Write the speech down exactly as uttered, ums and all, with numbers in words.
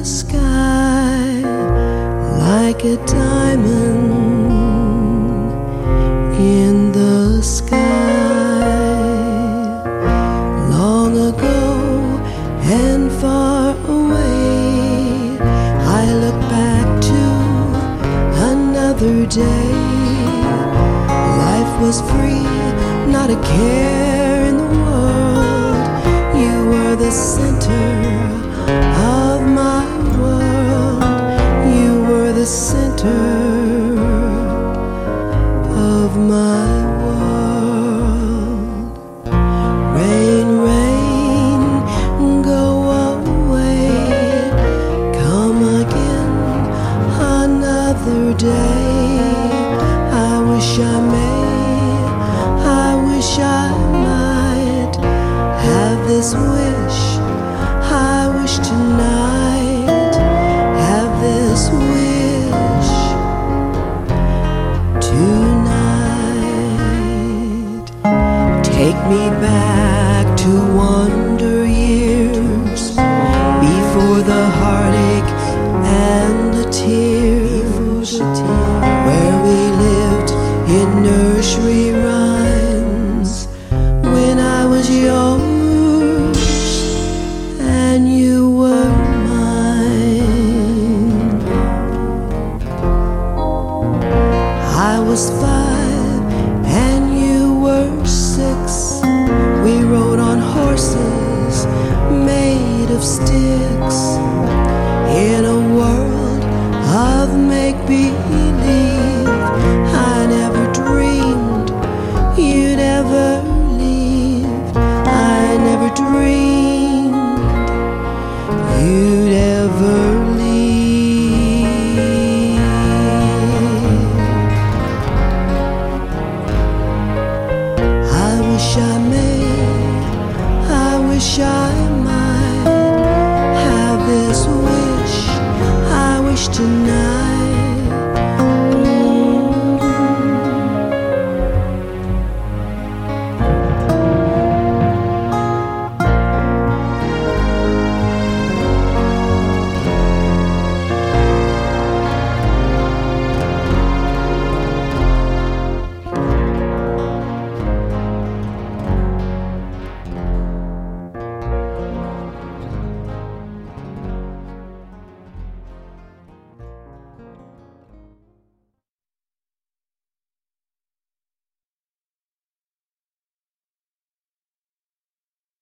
sky like a diamond in the sky. Long ago and far away, I look back to another day. Life was free, not a care in the world. You were the center of my world. You were the center of my world. Rain, rain, go away, come again another day. I wish I may, I wish I might have this wish. I wish tonight, have this wish tonight. Take me back to wonder years, before the heartache and the tears, where we lived in nursery rhymes, when I was yours and you were mine. I was five and you were six. We rode on horses made of sticks, in a world of make-believe. I never dreamed you'd ever leave. I never dreamed you